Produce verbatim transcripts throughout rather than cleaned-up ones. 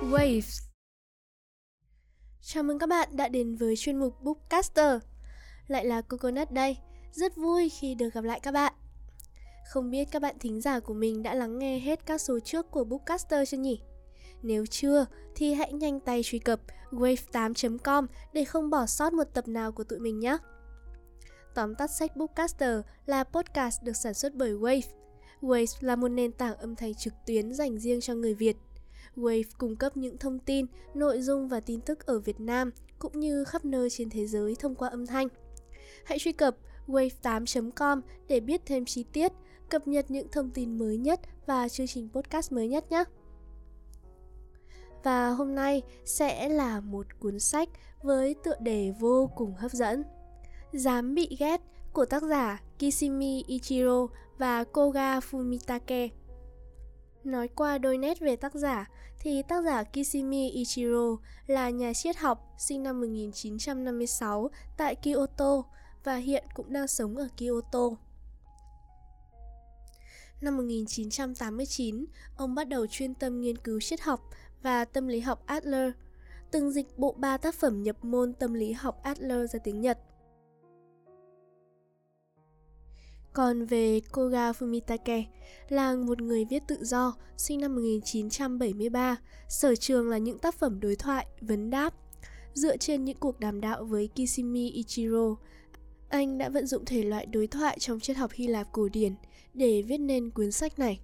Waves. Chào mừng các bạn đã đến với chuyên mục Bookcaster. Lại là Coconut đây, rất vui khi được gặp lại các bạn. Không biết các bạn thính giả của mình đã lắng nghe hết các số trước của Bookcaster chưa nhỉ? Nếu chưa thì hãy nhanh tay truy cập wave tám chấm com để không bỏ sót một tập nào của tụi mình nhé. Tóm tắt sách Bookcaster là podcast được sản xuất bởi Wave. Wave là một nền tảng âm thanh trực tuyến dành riêng cho người Việt. Wave cung cấp những thông tin, nội dung và tin tức ở Việt Nam cũng như khắp nơi trên thế giới thông qua âm thanh. Hãy truy cập wave tám chấm com để biết thêm chi tiết, cập nhật những thông tin mới nhất và chương trình podcast mới nhất nhé. Và hôm nay sẽ là một cuốn sách với tựa đề vô cùng hấp dẫn. Dám bị ghét của tác giả Kishimi Ichiro và Koga Fumitake. Nói qua đôi nét về tác giả thì tác giả Kishimi Ichiro là nhà triết học sinh năm một nghìn chín trăm năm mươi sáu tại Kyoto và hiện cũng đang sống ở Kyoto. Năm một nghìn chín trăm tám mươi chín, ông bắt đầu chuyên tâm nghiên cứu triết học và tâm lý học Adler, từng dịch bộ ba tác phẩm nhập môn tâm lý học Adler ra tiếng Nhật. Còn về Koga Fumitake là một người viết tự do, sinh năm một nghìn chín trăm bảy mươi ba, sở trường là những tác phẩm đối thoại, vấn đáp. Dựa trên những cuộc đàm đạo với Kishimi Ichiro, anh đã vận dụng thể loại đối thoại trong triết học Hy Lạp cổ điển để viết nên cuốn sách này.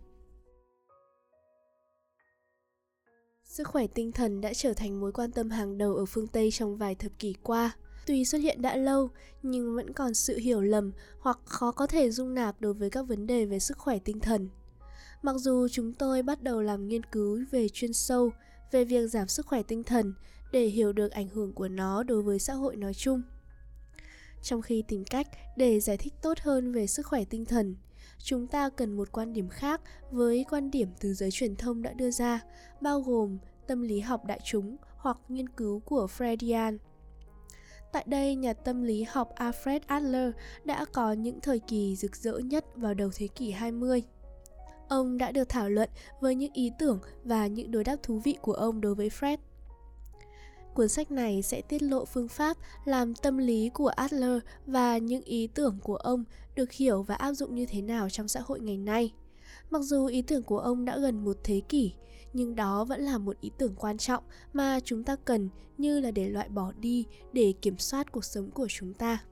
Sức khỏe tinh thần đã trở thành mối quan tâm hàng đầu ở phương Tây trong vài thập kỷ qua. Tuy xuất hiện đã lâu, nhưng vẫn còn sự hiểu lầm hoặc khó có thể dung nạp đối với các vấn đề về sức khỏe tinh thần. Mặc dù chúng tôi bắt đầu làm nghiên cứu về chuyên sâu về việc giảm sức khỏe tinh thần để hiểu được ảnh hưởng của nó đối với xã hội nói chung. Trong khi tìm cách để giải thích tốt hơn về sức khỏe tinh thần, chúng ta cần một quan điểm khác với quan điểm từ giới truyền thông đã đưa ra, bao gồm tâm lý học đại chúng hoặc nghiên cứu của Freudian. Tại đây, nhà tâm lý học Alfred Adler đã có những thời kỳ rực rỡ nhất vào đầu thế kỷ hai mươi. Ông đã được thảo luận với những ý tưởng và những đối đáp thú vị của ông đối với Freud. Cuốn sách này sẽ tiết lộ phương pháp làm tâm lý của Adler và những ý tưởng của ông được hiểu và áp dụng như thế nào trong xã hội ngày nay. Mặc dù ý tưởng của ông đã gần một thế kỷ, nhưng đó vẫn là một ý tưởng quan trọng mà chúng ta cần như là để loại bỏ đi để kiểm soát cuộc sống của chúng ta.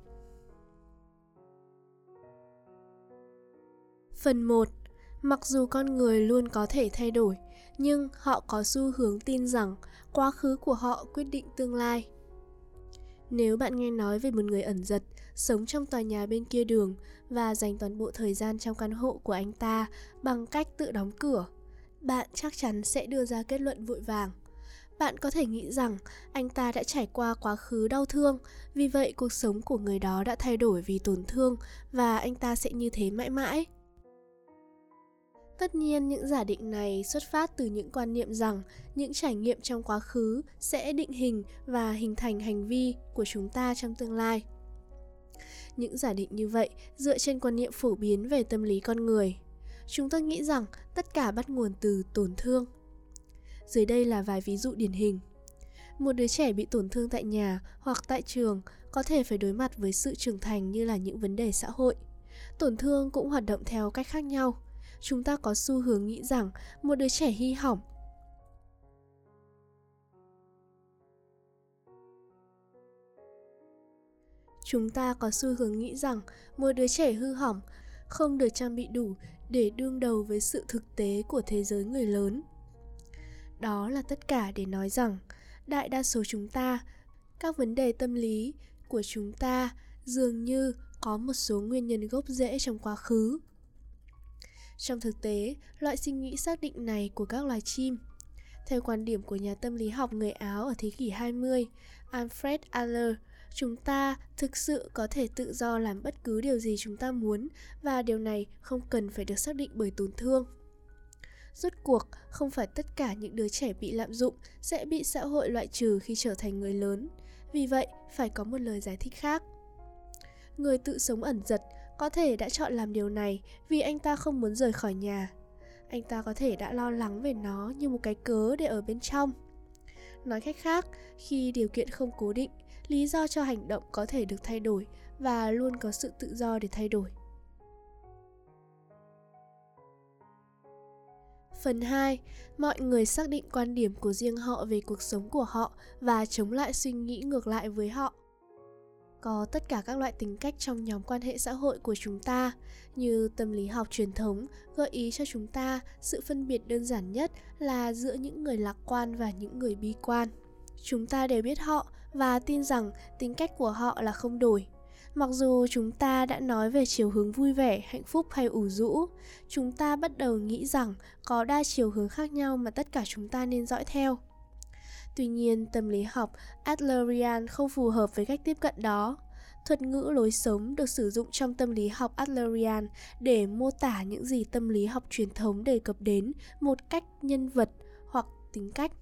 Phần một. Mặc dù con người luôn có thể thay đổi, nhưng họ có xu hướng tin rằng quá khứ của họ quyết định tương lai. Nếu bạn nghe nói về một người ẩn dật, sống trong tòa nhà bên kia đường và dành toàn bộ thời gian trong căn hộ của anh ta bằng cách tự đóng cửa, bạn chắc chắn sẽ đưa ra kết luận vội vàng. Bạn có thể nghĩ rằng anh ta đã trải qua quá khứ đau thương, vì vậy cuộc sống của người đó đã thay đổi vì tổn thương và anh ta sẽ như thế mãi mãi. Tất nhiên, những giả định này xuất phát từ những quan niệm rằng những trải nghiệm trong quá khứ sẽ định hình và hình thành hành vi của chúng ta trong tương lai. Những giả định như vậy dựa trên quan niệm phổ biến về tâm lý con người. Chúng ta nghĩ rằng tất cả bắt nguồn từ tổn thương. Dưới đây là vài ví dụ điển hình. Một đứa trẻ bị tổn thương tại nhà hoặc tại trường có thể phải đối mặt với sự trưởng thành như là những vấn đề xã hội. Tổn thương cũng hoạt động theo cách khác nhau. Chúng ta có xu hướng nghĩ rằng một đứa trẻ hy hỏng Chúng ta có xu hướng nghĩ rằng một đứa trẻ hư hỏng không được trang bị đủ để đương đầu với sự thực tế của thế giới người lớn. Đó là tất cả để nói rằng đại đa số chúng ta, các vấn đề tâm lý của chúng ta dường như có một số nguyên nhân gốc rễ trong quá khứ. Trong thực tế, loại suy nghĩ xác định này của các loài chim, theo quan điểm của nhà tâm lý học người Áo ở thế kỷ hai mươi, Alfred Adler, chúng ta thực sự có thể tự do làm bất cứ điều gì chúng ta muốn và điều này không cần phải được xác định bởi tổn thương. Rốt cuộc, không phải tất cả những đứa trẻ bị lạm dụng sẽ bị xã hội loại trừ khi trở thành người lớn. Vì vậy, phải có một lời giải thích khác. Người tự sống ẩn dật có thể đã chọn làm điều này vì anh ta không muốn rời khỏi nhà. Anh ta có thể đã lo lắng về nó như một cái cớ để ở bên trong. Nói cách khác, khi điều kiện không cố định, lý do cho hành động có thể được thay đổi và luôn có sự tự do để thay đổi. Phần hai. Mọi người xác định quan điểm của riêng họ về cuộc sống của họ và chống lại suy nghĩ ngược lại với họ. Có tất cả các loại tính cách trong nhóm quan hệ xã hội của chúng ta, như tâm lý học truyền thống gợi ý cho chúng ta sự phân biệt đơn giản nhất là giữa những người lạc quan và những người bi quan. Chúng ta đều biết họ và tin rằng tính cách của họ là không đổi. Mặc dù chúng ta đã nói về chiều hướng vui vẻ, hạnh phúc hay ủ rũ, chúng ta bắt đầu nghĩ rằng có đa chiều hướng khác nhau mà tất cả chúng ta nên dõi theo. Tuy nhiên, tâm lý học Adlerian không phù hợp với cách tiếp cận đó. Thuật ngữ lối sống được sử dụng trong tâm lý học Adlerian để mô tả những gì tâm lý học truyền thống đề cập đến một cách nhân vật hoặc tính cách.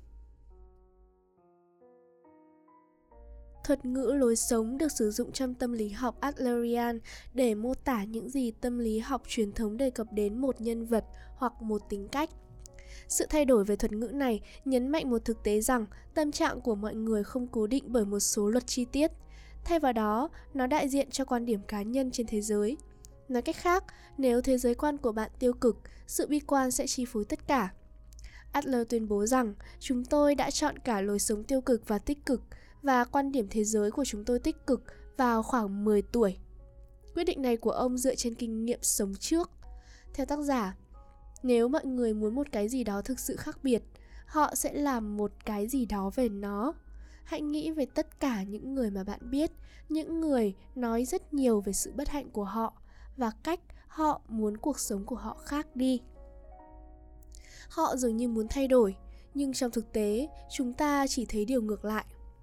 Thuật ngữ lối sống được sử dụng trong tâm lý học Adlerian để mô tả những gì tâm lý học truyền thống đề cập đến một nhân vật hoặc một tính cách. Sự thay đổi về thuật ngữ này nhấn mạnh một thực tế rằng tâm trạng của mọi người không cố định bởi một số luật chi tiết. Thay vào đó, nó đại diện cho quan điểm cá nhân trên thế giới. Nói cách khác, nếu thế giới quan của bạn tiêu cực, sự bi quan sẽ chi phối tất cả. Adler tuyên bố rằng chúng tôi đã chọn cả lối sống tiêu cực và tích cực, và quan điểm thế giới của chúng tôi tích cực vào khoảng mười tuổi. Quyết định này của ông dựa trên kinh nghiệm sống trước. Theo tác giả, nếu mọi người muốn một cái gì đó thực sự khác biệt, họ sẽ làm một cái gì đó về nó. Hãy nghĩ về tất cả những người mà bạn biết, những người nói rất nhiều về sự bất hạnh của họ và cách họ muốn cuộc sống của họ khác đi. Họ dường như muốn thay đổi, nhưng trong thực tế, chúng ta chỉ thấy điều ngược lại.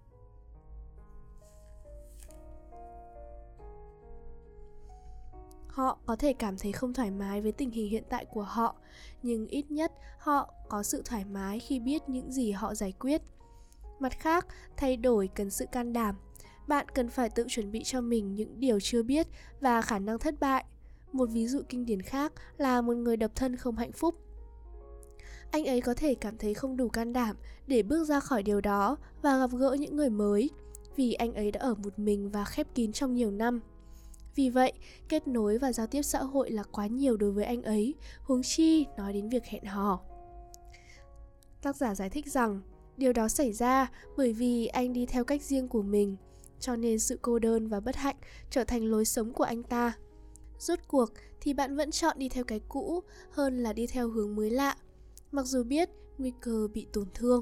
Họ có thể cảm thấy không thoải mái với tình hình hiện tại của họ, nhưng ít nhất họ có sự thoải mái khi biết những gì họ giải quyết. Mặt khác, thay đổi cần sự can đảm. Bạn cần phải tự chuẩn bị cho mình những điều chưa biết và khả năng thất bại. Một ví dụ kinh điển khác là một người độc thân không hạnh phúc. Anh ấy có thể cảm thấy không đủ can đảm để bước ra khỏi điều đó và gặp gỡ những người mới, vì anh ấy đã ở một mình và khép kín trong nhiều năm. Vì vậy, kết nối và giao tiếp xã hội là quá nhiều đối với anh ấy, huống chi nói đến việc hẹn hò. Tác giả giải thích rằng, điều đó xảy ra bởi vì anh đi theo cách riêng của mình, cho nên sự cô đơn và bất hạnh trở thành lối sống của anh ta. Rốt cuộc thì bạn vẫn chọn đi theo cái cũ hơn là đi theo hướng mới lạ, mặc dù biết nguy cơ bị tổn thương.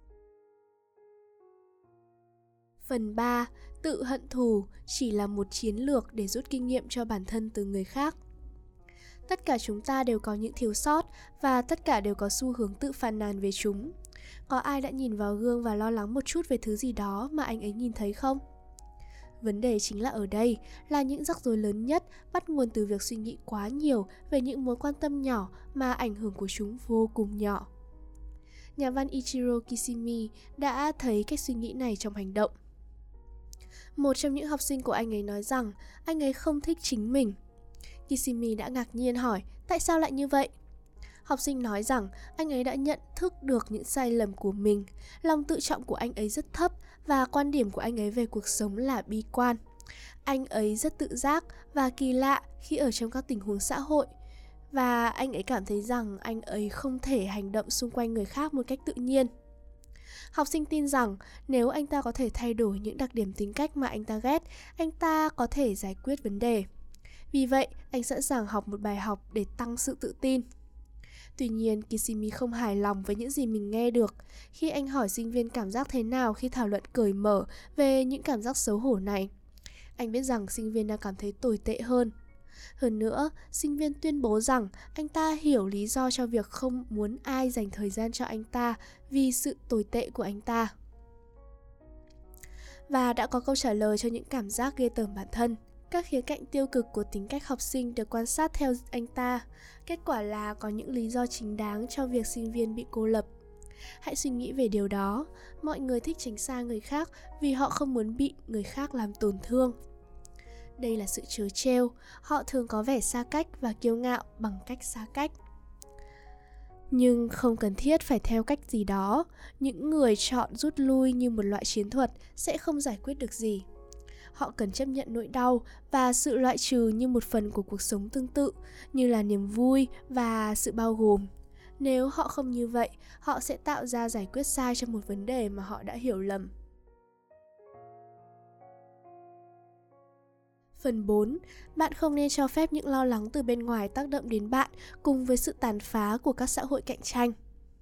Phần ba. Tự hận thù chỉ là một chiến lược để rút kinh nghiệm cho bản thân từ người khác. Tất cả chúng ta đều có những thiếu sót và tất cả đều có xu hướng tự phàn nàn về chúng. Có ai đã nhìn vào gương và lo lắng một chút về thứ gì đó mà anh ấy nhìn thấy không? Vấn đề chính là ở đây là những rắc rối lớn nhất bắt nguồn từ việc suy nghĩ quá nhiều về những mối quan tâm nhỏ mà ảnh hưởng của chúng vô cùng nhỏ. Nhà văn Ichiro Kishimi đã thấy cách suy nghĩ này trong hành động. Một trong những học sinh của anh ấy nói rằng anh ấy không thích chính mình. Kishimi đã ngạc nhiên hỏi tại sao lại như vậy? Học sinh nói rằng anh ấy đã nhận thức được những sai lầm của mình, lòng tự trọng của anh ấy rất thấp và quan điểm của anh ấy về cuộc sống là bi quan. Anh ấy rất tự giác và kỳ lạ khi ở trong các tình huống xã hội, và anh ấy cảm thấy rằng anh ấy không thể hành động xung quanh người khác một cách tự nhiên. Học sinh tin rằng nếu anh ta có thể thay đổi những đặc điểm tính cách mà anh ta ghét, anh ta có thể giải quyết vấn đề. Vì vậy, anh sẵn sàng học một bài học để tăng sự tự tin. Tuy nhiên, Kishimi không hài lòng với những gì mình nghe được khi anh hỏi sinh viên cảm giác thế nào khi thảo luận cởi mở về những cảm giác xấu hổ này. Anh biết rằng sinh viên đang cảm thấy tồi tệ hơn. Hơn nữa, sinh viên tuyên bố rằng anh ta hiểu lý do cho việc không muốn ai dành thời gian cho anh ta vì sự tồi tệ của anh ta. Và đã có câu trả lời cho những cảm giác ghê tởm bản thân. Các khía cạnh tiêu cực của tính cách học sinh được quan sát theo anh ta. Kết quả là có những lý do chính đáng cho việc sinh viên bị cô lập. Hãy suy nghĩ về điều đó. Mọi người thích tránh xa người khác vì họ không muốn bị người khác làm tổn thương. Đây là sự trớ trêu, họ thường có vẻ xa cách và kiêu ngạo bằng cách xa cách. Nhưng không cần thiết phải theo cách gì đó. Những người chọn rút lui như một loại chiến thuật sẽ không giải quyết được gì. Họ cần chấp nhận nỗi đau và sự loại trừ như một phần của cuộc sống tương tự, như là niềm vui và sự bao gồm. Nếu họ không như vậy, họ sẽ tạo ra giải quyết sai cho một vấn đề mà họ đã hiểu lầm. Phần bốn. Bạn không nên cho phép những lo lắng từ bên ngoài tác động đến bạn cùng với sự tàn phá của các xã hội cạnh tranh.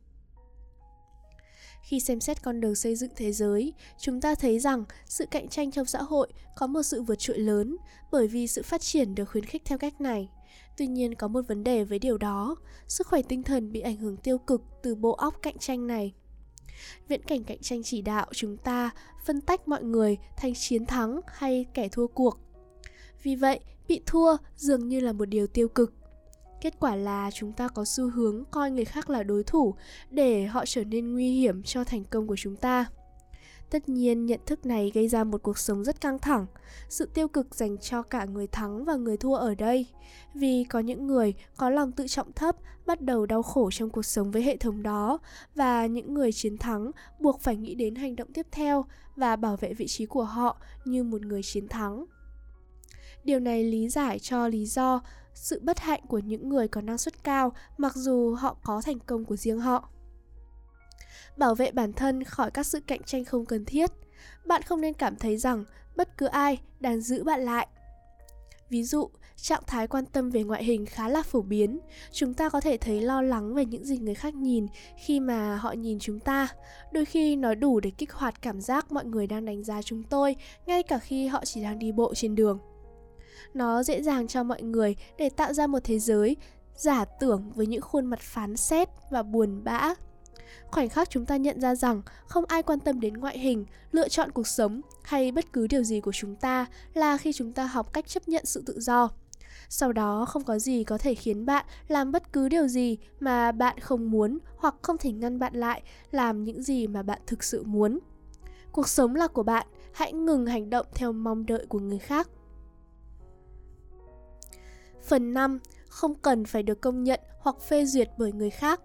Khi xem xét con đường xây dựng thế giới, chúng ta thấy rằng sự cạnh tranh trong xã hội có một sự vượt trội lớn bởi vì sự phát triển được khuyến khích theo cách này. Tuy nhiên có một vấn đề với điều đó, sức khỏe tinh thần bị ảnh hưởng tiêu cực từ bộ óc cạnh tranh này. Viễn cảnh cạnh tranh chỉ đạo chúng ta phân tách mọi người thành chiến thắng hay kẻ thua cuộc. Vì vậy, bị thua dường như là một điều tiêu cực. Kết quả là chúng ta có xu hướng coi người khác là đối thủ để họ trở nên nguy hiểm cho thành công của chúng ta. Tất nhiên, nhận thức này gây ra một cuộc sống rất căng thẳng, sự tiêu cực dành cho cả người thắng và người thua ở đây. Vì có những người có lòng tự trọng thấp bắt đầu đau khổ trong cuộc sống với hệ thống đó, và những người chiến thắng buộc phải nghĩ đến hành động tiếp theo và bảo vệ vị trí của họ như một người chiến thắng. Điều này lý giải cho lý do sự bất hạnh của những người có năng suất cao mặc dù họ có thành công của riêng họ. Bảo vệ bản thân khỏi các sự cạnh tranh không cần thiết. Bạn không nên cảm thấy rằng bất cứ ai đang giữ bạn lại. Ví dụ, trạng thái quan tâm về ngoại hình khá là phổ biến. Chúng ta có thể thấy lo lắng về những gì người khác nhìn khi mà họ nhìn chúng ta. Đôi khi nó đủ để kích hoạt cảm giác mọi người đang đánh giá chúng tôi, ngay cả khi họ chỉ đang đi bộ trên đường. Nó dễ dàng cho mọi người để tạo ra một thế giới giả tưởng với những khuôn mặt phán xét và buồn bã. Khoảnh khắc chúng ta nhận ra rằng không ai quan tâm đến ngoại hình, lựa chọn cuộc sống hay bất cứ điều gì của chúng ta là khi chúng ta học cách chấp nhận sự tự do. Sau đó không có gì có thể khiến bạn làm bất cứ điều gì mà bạn không muốn hoặc không thể ngăn bạn lại làm những gì mà bạn thực sự muốn. Cuộc sống là của bạn, hãy ngừng hành động theo mong đợi của người khác. Phần năm. Không cần phải được công nhận hoặc phê duyệt bởi người khác.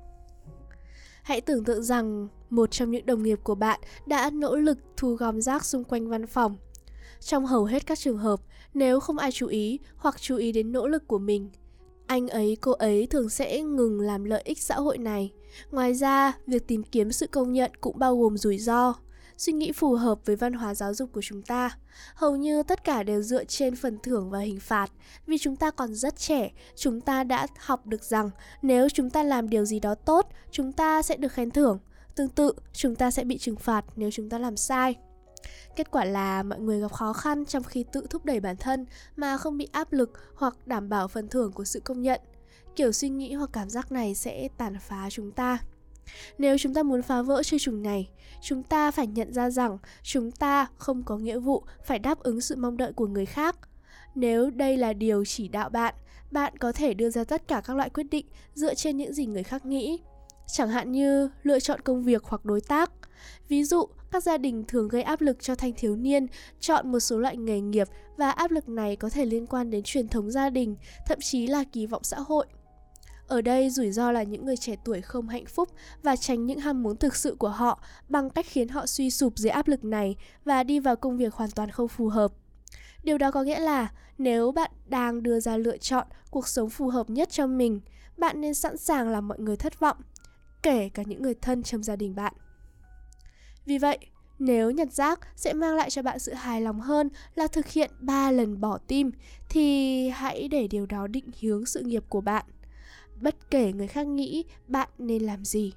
Hãy tưởng tượng rằng một trong những đồng nghiệp của bạn đã nỗ lực thu gom rác xung quanh văn phòng. Trong hầu hết các trường hợp, nếu không ai chú ý hoặc chú ý đến nỗ lực của mình, anh ấy, cô ấy thường sẽ ngừng làm lợi ích xã hội này. Ngoài ra, việc tìm kiếm sự công nhận cũng bao gồm rủi ro. Suy nghĩ phù hợp với văn hóa giáo dục của chúng ta. Hầu như tất cả đều dựa trên phần thưởng và hình phạt. Vì chúng ta còn rất trẻ, chúng ta đã học được rằng nếu chúng ta làm điều gì đó tốt, chúng ta sẽ được khen thưởng. Tương tự, chúng ta sẽ bị trừng phạt nếu chúng ta làm sai. Kết quả là mọi người gặp khó khăn trong khi tự thúc đẩy bản thân mà không bị áp lực hoặc đảm bảo phần thưởng của sự công nhận. Kiểu suy nghĩ hoặc cảm giác này sẽ tàn phá chúng ta. Nếu chúng ta muốn phá vỡ chơi chùng này, chúng ta phải nhận ra rằng chúng ta không có nghĩa vụ phải đáp ứng sự mong đợi của người khác. Nếu đây là điều chỉ đạo bạn, bạn có thể đưa ra tất cả các loại quyết định dựa trên những gì người khác nghĩ. Chẳng hạn như lựa chọn công việc hoặc đối tác. Ví dụ, các gia đình thường gây áp lực cho thanh thiếu niên chọn một số loại nghề nghiệp và áp lực này có thể liên quan đến truyền thống gia đình, thậm chí là kỳ vọng xã hội. Ở đây rủi ro là những người trẻ tuổi không hạnh phúc và tránh những ham muốn thực sự của họ bằng cách khiến họ suy sụp dưới áp lực này và đi vào công việc hoàn toàn không phù hợp. Điều đó có nghĩa là nếu bạn đang đưa ra lựa chọn cuộc sống phù hợp nhất cho mình, bạn nên sẵn sàng làm mọi người thất vọng, kể cả những người thân trong gia đình bạn. Vì vậy, nếu nhặt rác sẽ mang lại cho bạn sự hài lòng hơn là thực hiện ba lần bỏ tim, thì hãy để điều đó định hướng sự nghiệp của bạn. Bất kể người khác nghĩ bạn nên làm gì.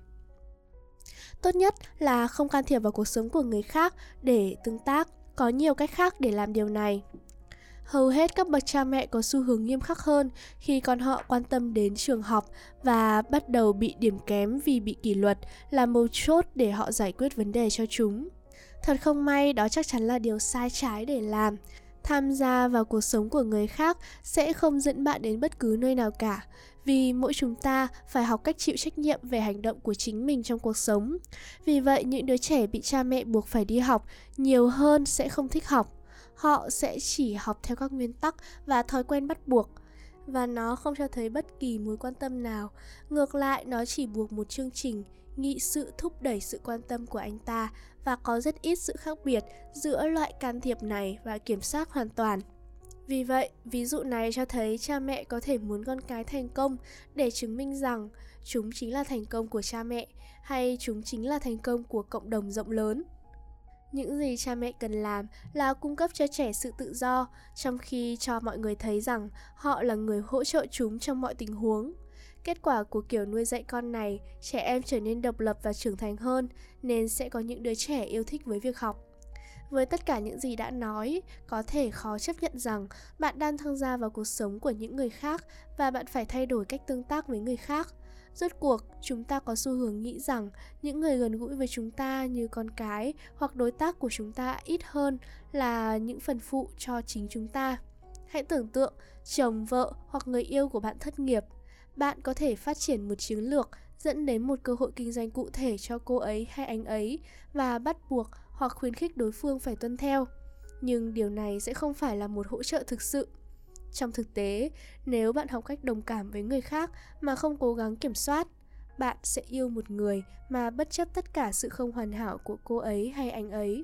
Tốt nhất là không can thiệp vào cuộc sống của người khác để tương tác. Có nhiều cách khác để làm điều này. Hầu hết các bậc cha mẹ có xu hướng nghiêm khắc hơn khi con họ quan tâm đến trường học và bắt đầu bị điểm kém vì bị kỷ luật là mấu chốt để họ giải quyết vấn đề cho chúng. Thật không may, đó chắc chắn là điều sai trái để làm. Tham gia vào cuộc sống của người khác sẽ không dẫn bạn đến bất cứ nơi nào cả, vì mỗi chúng ta phải học cách chịu trách nhiệm về hành động của chính mình trong cuộc sống. Vì vậy, những đứa trẻ bị cha mẹ buộc phải đi học nhiều hơn sẽ không thích học. Họ sẽ chỉ học theo các nguyên tắc và thói quen bắt buộc. và nó không cho thấy bất kỳ mối quan tâm nào. Ngược lại, nó chỉ buộc một chương trình nghị sự thúc đẩy sự quan tâm của anh ta, và có rất ít sự khác biệt giữa loại can thiệp này và kiểm soát hoàn toàn. Vì vậy, ví dụ này cho thấy cha mẹ có thể muốn con cái thành công để chứng minh rằng chúng chính là thành công của cha mẹ, hay chúng chính là thành công của cộng đồng rộng lớn. Những gì cha mẹ cần làm là cung cấp cho trẻ sự tự do, trong khi cho mọi người thấy rằng họ là người hỗ trợ chúng trong mọi tình huống. Kết quả của kiểu nuôi dạy con này, trẻ em trở nên độc lập và trưởng thành hơn, nên sẽ có những đứa trẻ yêu thích với việc học. Với tất cả những gì đã nói, có thể khó chấp nhận rằng bạn đang tham gia vào cuộc sống của những người khác và bạn phải thay đổi cách tương tác với người khác. Rốt cuộc, chúng ta có xu hướng nghĩ rằng những người gần gũi với chúng ta như con cái hoặc đối tác của chúng ta ít hơn là những phần phụ cho chính chúng ta. Hãy tưởng tượng chồng, vợ hoặc người yêu của bạn thất nghiệp. Bạn có thể phát triển một chiến lược dẫn đến một cơ hội kinh doanh cụ thể cho cô ấy hay anh ấy và bắt buộc hoặc khuyến khích đối phương phải tuân theo. Nhưng điều này sẽ không phải là một hỗ trợ thực sự. Trong thực tế, nếu bạn học cách đồng cảm với người khác mà không cố gắng kiểm soát, bạn sẽ yêu một người mà bất chấp tất cả sự không hoàn hảo của cô ấy hay anh ấy.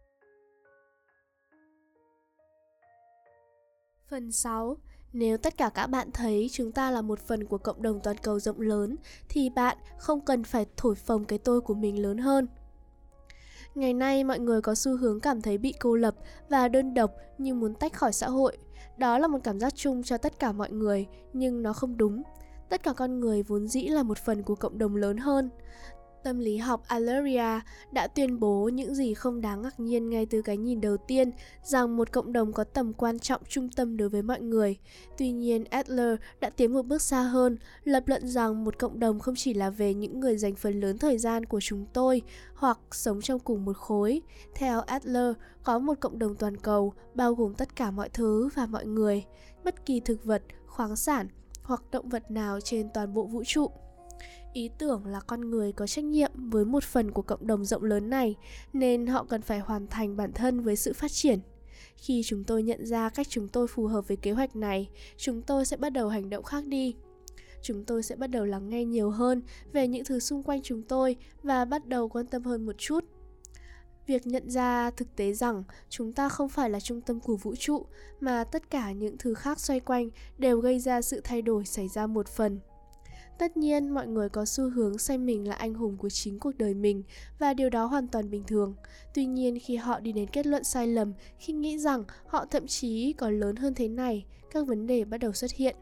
Phần sáu. Nếu tất cả các bạn thấy chúng ta là một phần của cộng đồng toàn cầu rộng lớn, thì bạn không cần phải thổi phồng cái tôi của mình lớn hơn. Ngày nay, mọi người có xu hướng cảm thấy bị cô lập và đơn độc như muốn tách khỏi xã hội. Đó là một cảm giác chung cho tất cả mọi người, nhưng nó không đúng. Tất cả con người vốn dĩ là một phần của cộng đồng lớn hơn. Tâm lý học Adleria đã tuyên bố những gì không đáng ngạc nhiên ngay từ cái nhìn đầu tiên, rằng một cộng đồng có tầm quan trọng trung tâm đối với mọi người. Tuy nhiên, Adler đã tiến một bước xa hơn, lập luận rằng một cộng đồng không chỉ là về những người dành phần lớn thời gian của chúng tôi hoặc sống trong cùng một khối. Theo Adler, có một cộng đồng toàn cầu bao gồm tất cả mọi thứ và mọi người, bất kỳ thực vật, khoáng sản hoặc động vật nào trên toàn bộ vũ trụ. Ý tưởng là con người có trách nhiệm với một phần của cộng đồng rộng lớn này, nên họ cần phải hoàn thành bản thân với sự phát triển. Khi chúng tôi nhận ra cách chúng tôi phù hợp với kế hoạch này, chúng tôi sẽ bắt đầu hành động khác đi. Chúng tôi sẽ bắt đầu lắng nghe nhiều hơn về những thứ xung quanh chúng tôi và bắt đầu quan tâm hơn một chút. Việc nhận ra thực tế rằng chúng ta không phải là trung tâm của vũ trụ, mà tất cả những thứ khác xoay quanh đều gây ra sự thay đổi xảy ra một phần. Tất nhiên, mọi người có xu hướng xem mình là anh hùng của chính cuộc đời mình, và điều đó hoàn toàn bình thường. Tuy nhiên, khi họ đi đến kết luận sai lầm, khi nghĩ rằng họ thậm chí còn lớn hơn thế này, các vấn đề bắt đầu xuất hiện.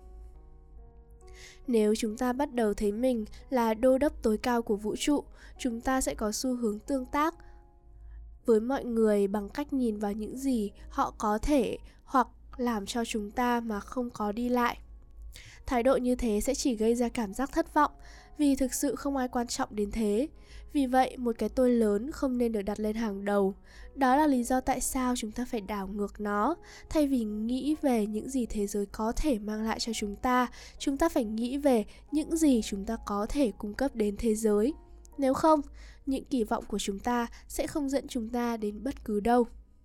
Nếu chúng ta bắt đầu thấy mình là đô đốc tối cao của vũ trụ, chúng ta sẽ có xu hướng tương tác với mọi người bằng cách nhìn vào những gì họ có thể hoặc làm cho chúng ta mà không có đi lại. Thái độ như thế sẽ chỉ gây ra cảm giác thất vọng, vì thực sự không ai quan trọng đến thế. Vì vậy, một cái tôi lớn không nên được đặt lên hàng đầu. Đó là lý do tại sao chúng ta phải đảo ngược nó. Thay vì nghĩ về những gì thế giới có thể mang lại cho chúng ta, chúng ta phải nghĩ về những gì chúng ta có thể cung cấp đến thế giới. Nếu không, những kỳ vọng của chúng ta sẽ không dẫn chúng ta đến bất cứ đâu.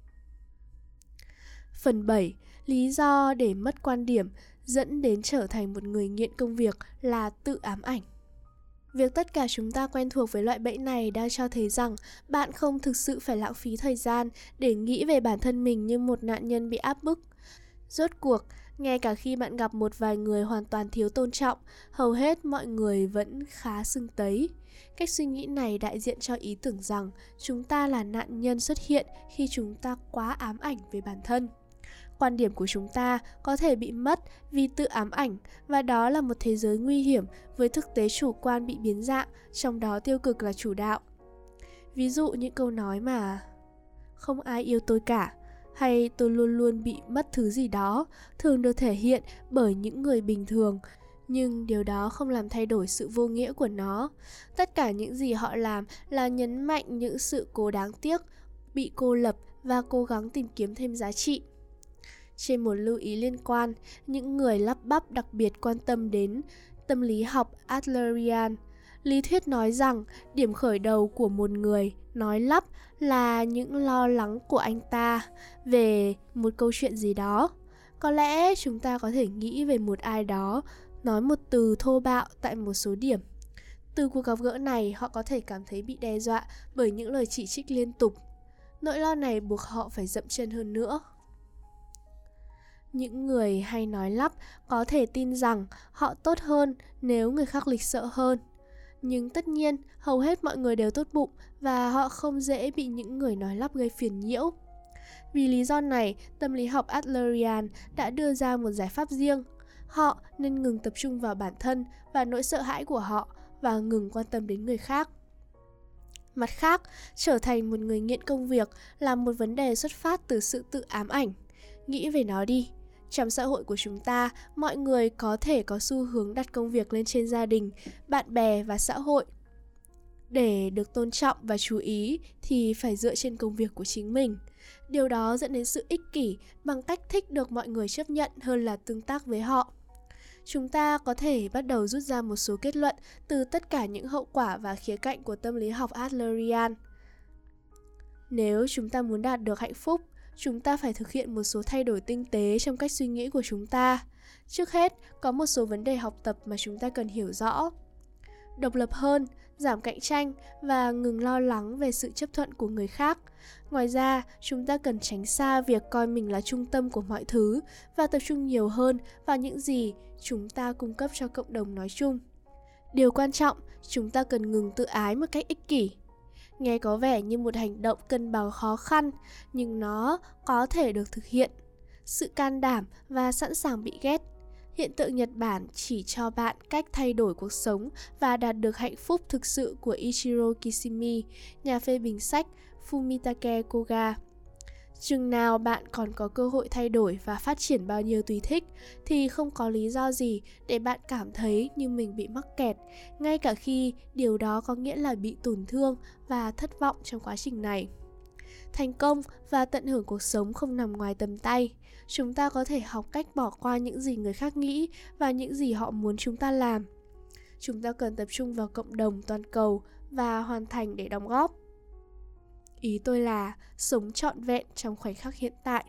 Phần bảy. Lý do để mất quan điểm dẫn đến trở thành một người nghiện công việc là tự ám ảnh. Việc tất cả chúng ta quen thuộc với loại bẫy này đang cho thấy rằng bạn không thực sự phải lãng phí thời gian để nghĩ về bản thân mình như một nạn nhân bị áp bức. Rốt cuộc, ngay cả khi bạn gặp một vài người hoàn toàn thiếu tôn trọng, hầu hết mọi người vẫn khá sưng tấy. Cách suy nghĩ này đại diện cho ý tưởng rằng chúng ta là nạn nhân xuất hiện khi chúng ta quá ám ảnh về bản thân. Quan điểm của chúng ta có thể bị mất vì tự ám ảnh, và đó là một thế giới nguy hiểm với thực tế chủ quan bị biến dạng, trong đó tiêu cực là chủ đạo. Ví dụ những câu nói mà không ai yêu tôi cả, hay tôi luôn luôn bị mất thứ gì đó, thường được thể hiện bởi những người bình thường, nhưng điều đó không làm thay đổi sự vô nghĩa của nó. Tất cả những gì họ làm là nhấn mạnh những sự cố đáng tiếc, bị cô lập và cố gắng tìm kiếm thêm giá trị. Trên một lưu ý liên quan, những người lắp bắp đặc biệt quan tâm đến tâm lý học Adlerian. Lý thuyết nói rằng điểm khởi đầu của một người nói lắp là những lo lắng của anh ta về một câu chuyện gì đó. Có lẽ chúng ta có thể nghĩ về một ai đó nói một từ thô bạo tại một số điểm. Từ cuộc gặp gỡ này, họ có thể cảm thấy bị đe dọa bởi những lời chỉ trích liên tục. Nỗi lo này buộc họ phải dậm chân hơn nữa. Những người hay nói lắp có thể tin rằng họ tốt hơn nếu người khác lịch sự hơn. Nhưng tất nhiên, hầu hết mọi người đều tốt bụng và họ không dễ bị những người nói lắp gây phiền nhiễu. Vì lý do này, tâm lý học Adlerian đã đưa ra một giải pháp riêng. Họ nên ngừng tập trung vào bản thân và nỗi sợ hãi của họ và ngừng quan tâm đến người khác. Mặt khác, trở thành một người nghiện công việc là một vấn đề xuất phát từ sự tự ám ảnh. Nghĩ về nó đi. Trong xã hội của chúng ta, mọi người có thể có xu hướng đặt công việc lên trên gia đình, bạn bè và xã hội. Để được tôn trọng và chú ý thì phải dựa trên công việc của chính mình. Điều đó dẫn đến sự ích kỷ bằng cách thích được mọi người chấp nhận hơn là tương tác với họ. Chúng ta có thể bắt đầu rút ra một số kết luận từ tất cả những hậu quả và khía cạnh của tâm lý học Adlerian. Nếu chúng ta muốn đạt được hạnh phúc, chúng ta phải thực hiện một số thay đổi tinh tế trong cách suy nghĩ của chúng ta. Trước hết, có một số vấn đề học tập mà chúng ta cần hiểu rõ. Độc lập hơn, giảm cạnh tranh và ngừng lo lắng về sự chấp thuận của người khác. Ngoài ra, chúng ta cần tránh xa việc coi mình là trung tâm của mọi thứ và tập trung nhiều hơn vào những gì chúng ta cung cấp cho cộng đồng nói chung. Điều quan trọng, chúng ta cần ngừng tự ái một cách ích kỷ. Nghe có vẻ như một hành động cân bằng khó khăn, nhưng nó có thể được thực hiện. Sự can đảm và sẵn sàng bị ghét. Hiện tượng Nhật Bản chỉ cho bạn cách thay đổi cuộc sống và đạt được hạnh phúc thực sự của Ichiro Kishimi, nhà phê bình sách Fumitake Koga. Chừng nào bạn còn có cơ hội thay đổi và phát triển bao nhiêu tùy thích, thì không có lý do gì để bạn cảm thấy như mình bị mắc kẹt, ngay cả khi điều đó có nghĩa là bị tổn thương và thất vọng trong quá trình này. Thành công và tận hưởng cuộc sống không nằm ngoài tầm tay. Chúng ta có thể học cách bỏ qua những gì người khác nghĩ và những gì họ muốn chúng ta làm. Chúng ta cần tập trung vào cộng đồng toàn cầu và hoàn thành để đóng góp. Ý tôi là sống trọn vẹn trong khoảnh khắc hiện tại.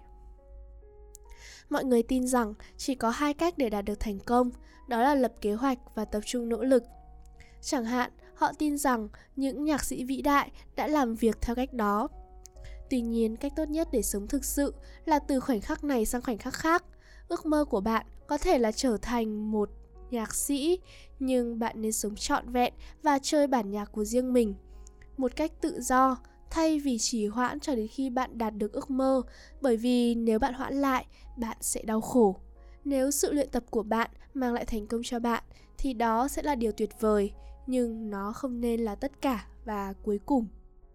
Mọi người tin rằng chỉ có hai cách để đạt được thành công, đó là lập kế hoạch và tập trung nỗ lực. Chẳng hạn, họ tin rằng những nhạc sĩ vĩ đại đã làm việc theo cách đó. Tuy nhiên, cách tốt nhất để sống thực sự là từ khoảnh khắc này sang khoảnh khắc khác. Ước mơ của bạn có thể là trở thành một nhạc sĩ, nhưng bạn nên sống trọn vẹn và chơi bản nhạc của riêng mình, một cách tự do, thay vì trì hoãn cho đến khi bạn đạt được ước mơ, bởi vì nếu bạn hoãn lại, bạn sẽ đau khổ. Nếu sự luyện tập của bạn mang lại thành công cho bạn, thì đó sẽ là điều tuyệt vời, nhưng nó không nên là tất cả và cuối cùng.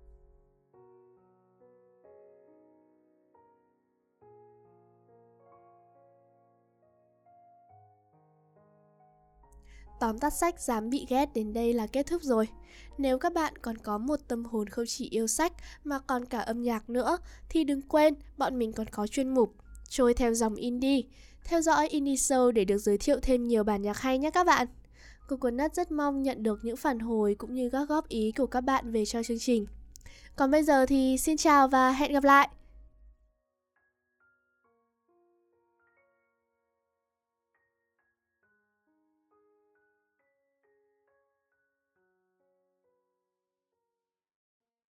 Tóm tắt sách Dám bị ghét đến đây là kết thúc rồi. Nếu các bạn còn có một tâm hồn không chỉ yêu sách mà còn cả âm nhạc nữa, thì đừng quên bọn mình còn có chuyên mục Trôi theo dòng indie. Theo dõi Indie Show để được giới thiệu thêm nhiều bản nhạc hay nhé các bạn. Coconut rất mong nhận được những phản hồi cũng như các góp ý của các bạn về cho chương trình. Còn bây giờ thì xin chào và hẹn gặp lại!